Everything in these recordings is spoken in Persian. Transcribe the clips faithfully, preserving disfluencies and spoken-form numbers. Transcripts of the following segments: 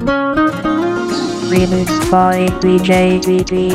Remixed by دی جی بی بی.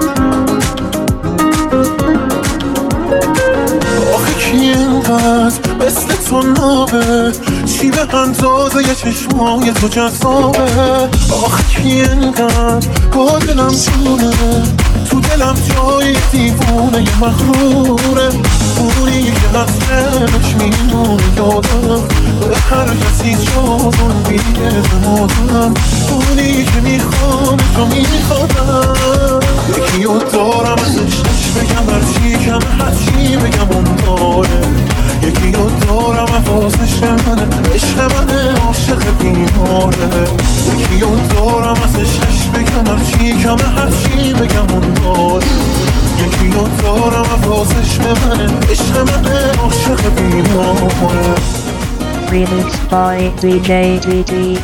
آخه کی اینقدر مثل تو نابه، چی به اندازه یه چشمای تو جذابه. آخه کی اینقدر با دلم جونه، تو دلم جای دیوونه یه مغروره. اونی که هستش میمونه یادم، به هر کسی جازم بیگه زمادم. اونی که میخوامش و میخوادم، یکی رو دارم ازش نش بگم هرچی کمه هرچی بگم اون داره. یکی رو دارم حواسش منه، عشق منه، عاشق بیماره. یکی رو دارم ازش نش بگم هرچی کمه هرچی بگم اون داره. یکی رو دارم حواسش منه، عشق منه، عاشق بیماره. Remixed by دی جی بی بی.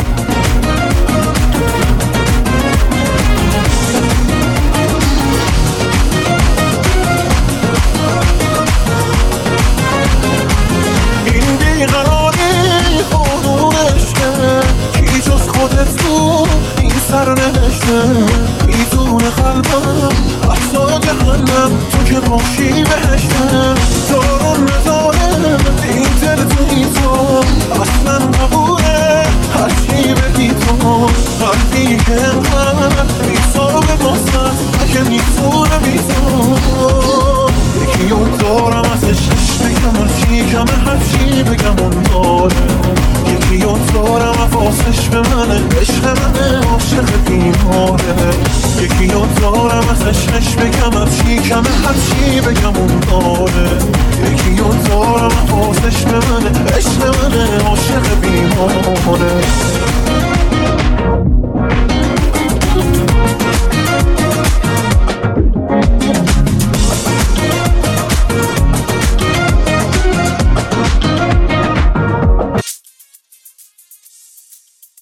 این بیقراری قانونشه، کی جز خودت تو این سر نوشته. میدون قلبم حتی جهنم، تو که باشی بهشته. دارون نداره این دل تو ایتا، اصلا نبوده هرچی بگی تو. قلبی که انقدر بیتا به ماست، اگه میتونه بیتا. یکی رو دارم ازش نش بگم هرچی کمه هرچی بگم اون داره. یکی رو دارم حواسش به منه، عشق منه، عاشق بیماره. یکی رو دارم ازش نش بگم هرچی کمه هرچی بگم اون داره. یکی رو دارم حواسش به منه، عشق منه، عاشق بیماره.